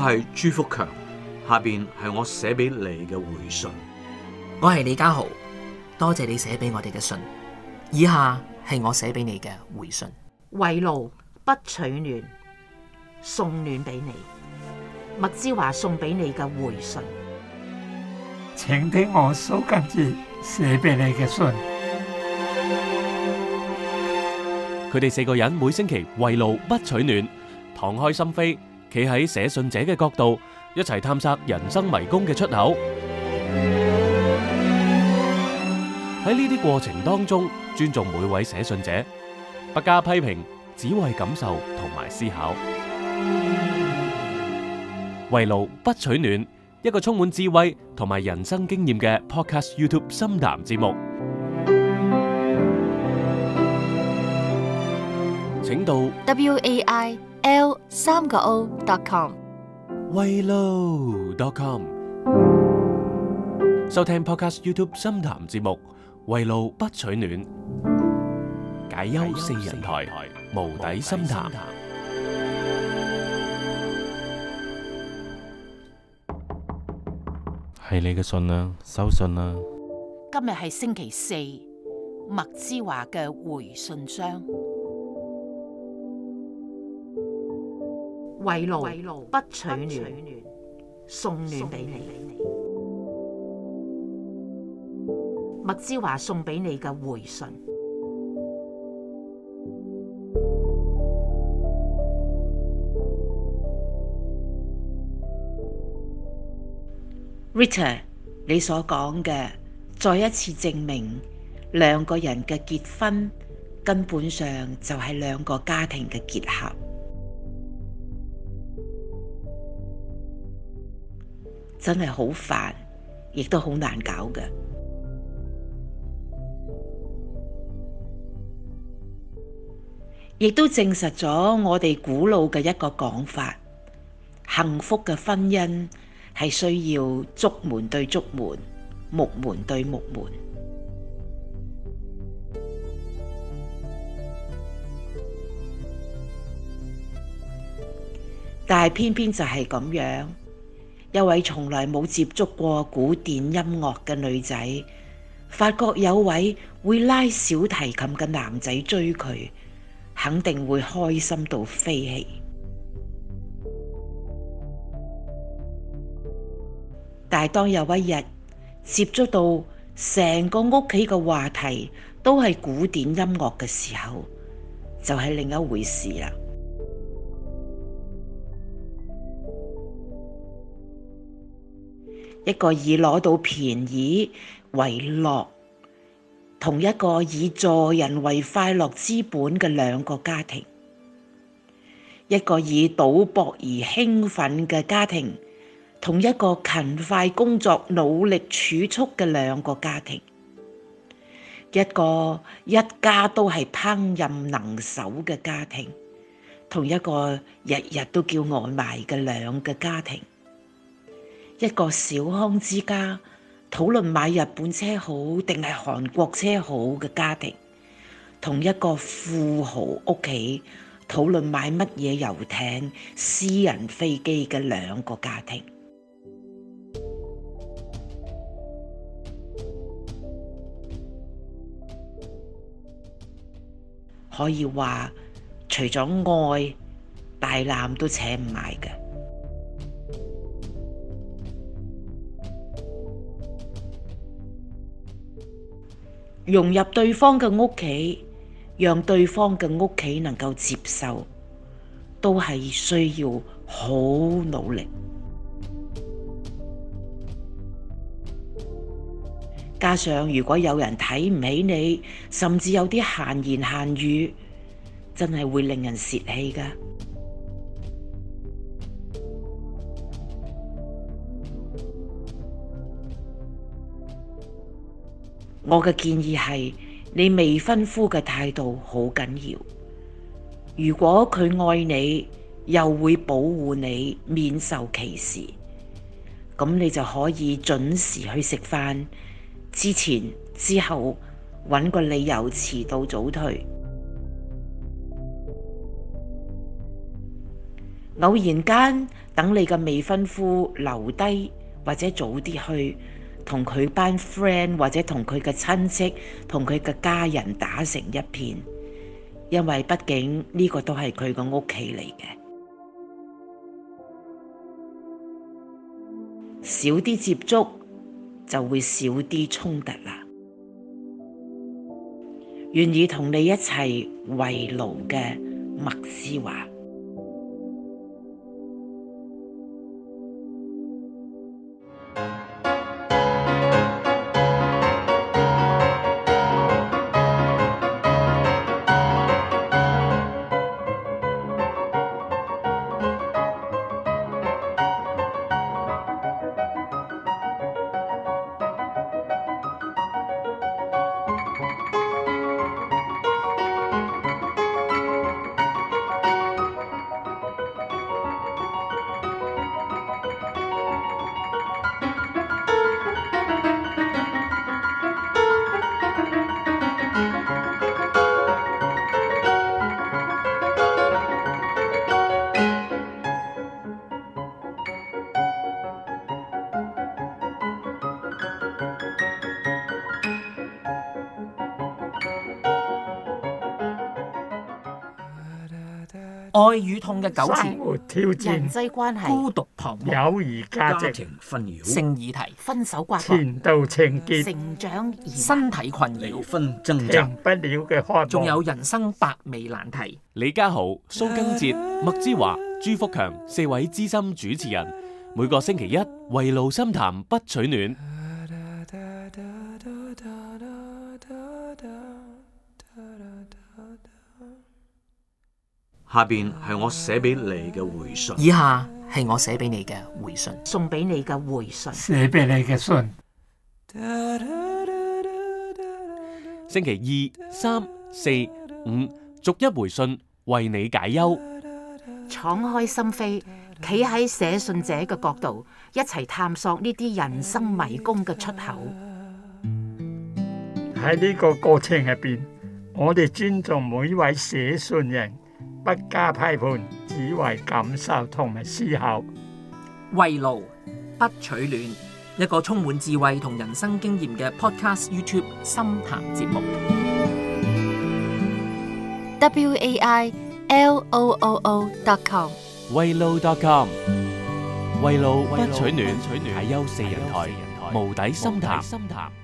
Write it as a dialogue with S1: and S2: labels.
S1: 係朱福強，下邊係我寫俾你嘅回信。
S2: 我係李家豪，多謝你寫俾我哋嘅信。以下係我寫俾你嘅回信。
S3: 圍爐不取暖，送暖俾你。麥之華送俾你嘅回信。
S4: 請聽我蘇賡哲寫俾你嘅信。
S5: 佢哋4個人每星期圍爐不取暖，敞開心扉，企喺寫信者嘅角度，一齊探索人生迷宮嘅出口。喺呢啲過程當中，尊重每位寫信者，不加批評，只為感受同埋思考。圍爐不取暖，一個充滿智慧同埋人生經驗嘅 Podcast YouTube 深談節目。請到
S6: WAIL3.com
S5: 圍爐.com 收聽 Podcast YouTube 深談節目，圍爐不取暖，解憂4人台，無底深談。係你嘅信啦，收信啦。
S3: 今日係星期四，麥之華嘅回信箱。圍爐不取暖，送暖俾你。麥之華送俾你嘅回信。Rita， 你所講嘅再一次證明，兩個人嘅結婚根本上就係兩個家庭嘅結合。真係好煩，亦都好難搞嘅。亦都證實咗我哋古老嘅一個講法：幸福嘅婚姻係需要竹門對竹門，木門對木門。但係偏偏就係咁樣。一位從來冇接觸過古典音樂嘅女仔，發覺有位會拉小提琴嘅男仔追佢，肯定會開心到飛起。但係當有一日接觸到成個屋企嘅話題都係古典音樂嘅時候，就係另一回事啦。一個以攞到便宜為樂，同一個以助人為快樂之本嘅兩個家庭；一個以賭博而興奮嘅家庭，同一個勤快工作努力儲蓄嘅兩個家庭；一個一家都係烹飪能手嘅家庭，同一個日日都叫外賣嘅兩個家庭；一個小康之家討論買日本車好定係韓國車好嘅家庭，同一個富豪屋企討論買乜嘢遊艇、私人飛機嘅兩個家庭。可以話，除咗愛，大纜都扯唔埋嘅。融入對方嘅屋企，讓對方嘅屋企能夠接受，都係需要好努力。加上如果有人睇唔起你，甚至有啲閒言閒語，真係會令人泄氣㗎。我嘅建議係，你未婚夫嘅態度好緊要。如果佢愛你，又會保護你免受歧視，咁你就可以準時去食飯，之前之後揾個理由遲到早退。 偶然間等你嘅未婚夫留低或者早啲去，同佢班 friend 或者同佢嘅親戚、同佢嘅家人打成一片，因為畢竟呢個都係佢個屋企嚟嘅。少啲接觸就會少啲衝突啦。願意同你一齊圍爐嘅麥之華。
S2: 愛與痛嘅糾
S4: 生
S2: 纏，
S4: 活挑
S6: 人
S4: 戰、
S6: 際關係、
S2: 孤獨彷徨，
S4: 友誼價值、
S1: 家庭紛擾、
S2: 性議題，
S6: 分手瓜葛、
S4: 前度情結、
S6: 成長疑難、
S2: 身體困
S1: 離
S2: 擾，
S1: 婚掙扎
S4: 停，不了嘅渴望，
S2: 仲有人生百味難題。
S5: 李家豪、蘇賡哲、麥之華、朱福強4位資深主持人，每個星期一圍爐深談不取暖。
S1: 下邊係我寫俾你嘅回信。
S2: 以下係我寫俾你嘅回信。
S6: 送俾你嘅回信。
S4: 寫俾你嘅信。
S5: 星期2、3、4、5逐一回信，為你解憂。
S6: 敞開心扉，企喺寫信者嘅角度，一齊探索呢啲人生迷宮嘅出口。
S4: 喺呢個過程入邊，我哋尊重每一位寫信人，不加批判，只為感受同埋思考。
S2: 圍爐不取暖，一個充滿智慧同人生經驗嘅 Podcast YouTube 深談節目。
S7: WAILOOO.com
S5: 圍爐 .com 圍爐不取暖，解憂4人台，無底深談。